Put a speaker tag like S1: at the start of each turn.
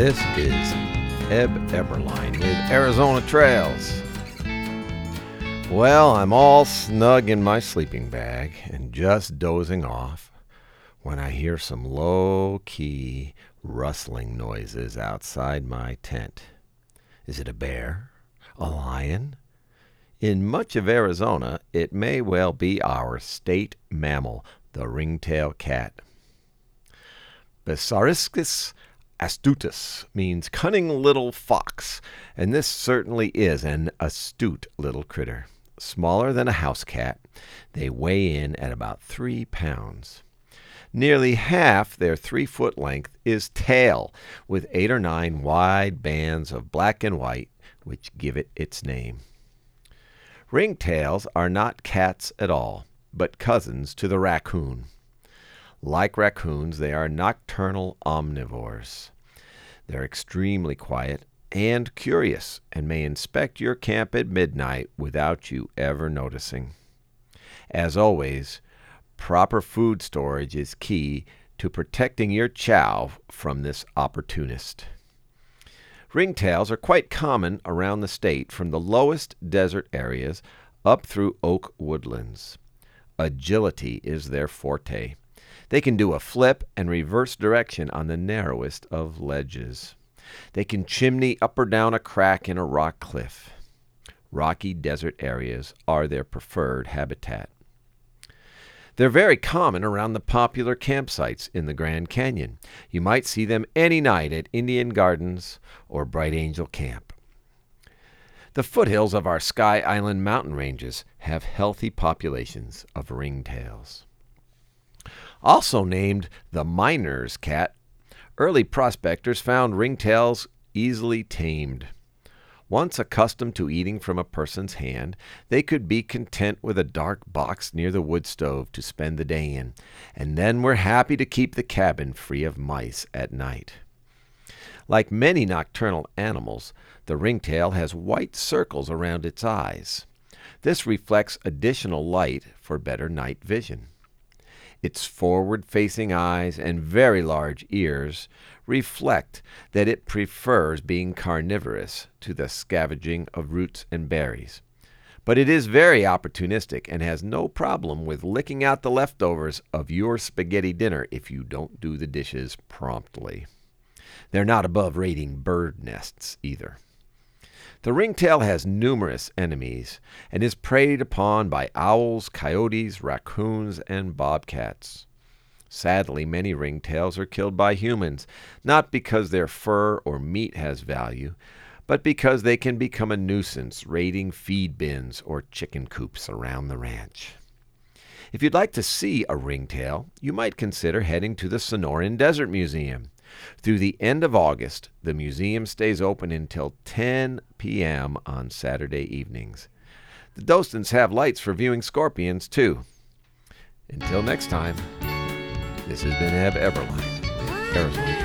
S1: This is Eb Eberline with Arizona Trails. Well, I'm all snug in my sleeping bag and just dozing off when I hear some low-key rustling noises outside my tent. Is it a bear? A lion? In much of Arizona, it may well be our state mammal, the ringtail cat. Basiliscus astutus means cunning little fox, and this certainly is an astute little critter. Smaller than a house cat, they weigh in at about 3 pounds. Nearly half their 3-foot length is tail, with 8 or 9 wide bands of black and white, which give it its name. Ringtails are not cats at all, but cousins to the raccoon. Like raccoons, they are nocturnal omnivores. They're extremely quiet and curious and may inspect your camp at midnight without you ever noticing. As always, proper food storage is key to protecting your chow from this opportunist. Ringtails are quite common around the state from the lowest desert areas up through oak woodlands. Agility is their forte. They can do a flip and reverse direction on the narrowest of ledges. They can chimney up or down a crack in a rock cliff. Rocky desert areas are their preferred habitat. They're very common around the popular campsites in the Grand Canyon. You might see them any night at Indian Gardens or Bright Angel Camp. The foothills of our Sky Island mountain ranges have healthy populations of ringtails. Also named the miner's cat, early prospectors found ringtails easily tamed. Once accustomed to eating from a person's hand, they could be content with a dark box near the wood stove to spend the day in, and then were happy to keep the cabin free of mice at night. Like many nocturnal animals, the ringtail has white circles around its eyes. This reflects additional light for better night vision. Its forward-facing eyes and very large ears reflect that it prefers being carnivorous to the scavenging of roots and berries. But it is very opportunistic and has no problem with licking out the leftovers of your spaghetti dinner if you don't do the dishes promptly. They're not above raiding bird nests either. The ringtail has numerous enemies and is preyed upon by owls, coyotes, raccoons, and bobcats. Sadly, many ringtails are killed by humans, not because their fur or meat has value, but because they can become a nuisance raiding feed bins or chicken coops around the ranch. If you'd like to see a ringtail, you might consider heading to the Sonoran Desert Museum. Through the end of August, the museum stays open until 10 p.m. on Saturday evenings. The Dostans have lights for viewing scorpions, too. Until next time, this has been Eb Eberline with Arizona